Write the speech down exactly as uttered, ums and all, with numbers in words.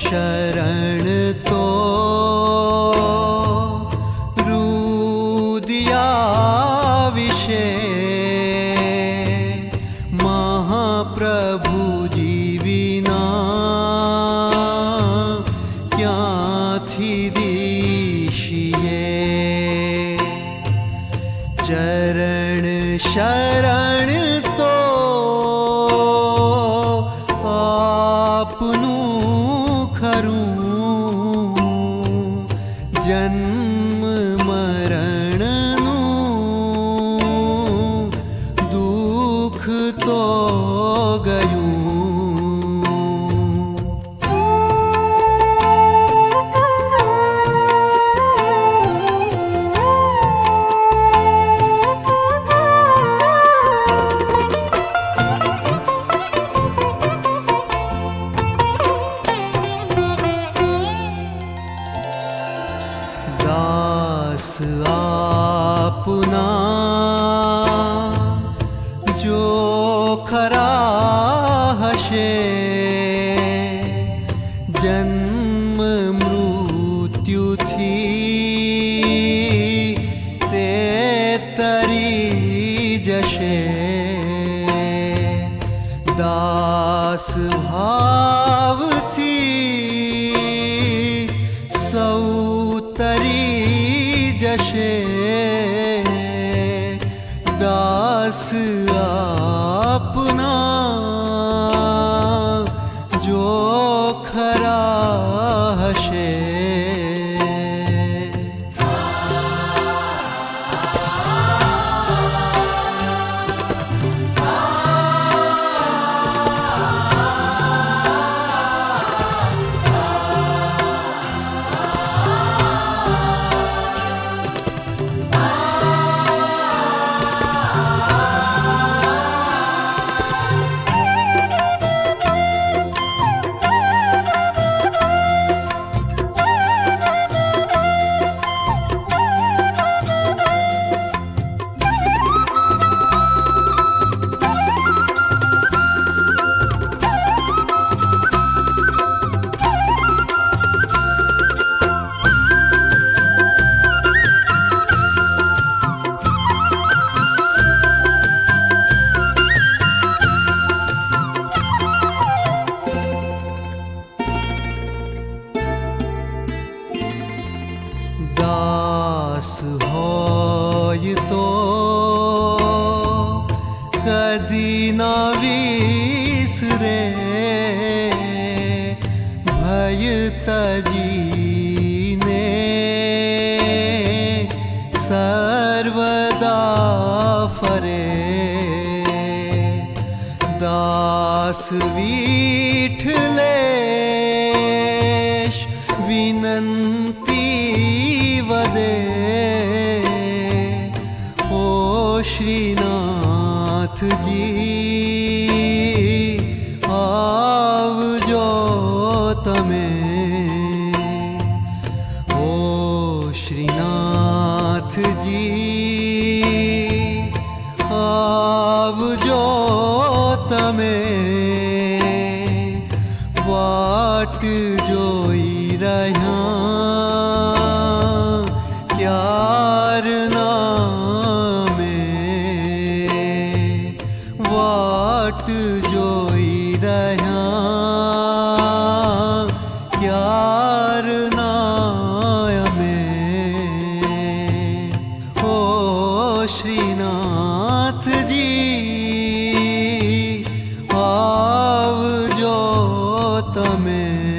शरण तो रुदिया विषे महाप्रभु जी विना क्यांथी दिशिए। चरण शरण तो आपनु खरूं, जन्म मरणनु दुख तो गयूं। दास आपना जो खरा हशे, जन्म मृत्यु थी ते तरी जशे। दास भाव थी सौ तरी जशे। दास आपना जो खरा हशे। दास होय तो कदी ना विसरे, भय तजीने सर्वदा फरे। दास विठलेश विनंती वदे, ओ श्रीनाथ जी आवजो तमे। ओ श्रीनाथ जी आवजो तमे। वाट जोई रह्या क्यार नामे। वाट जोई रह्या क्यार नामे। ओ श्रीनाथ जी आवजो तमे।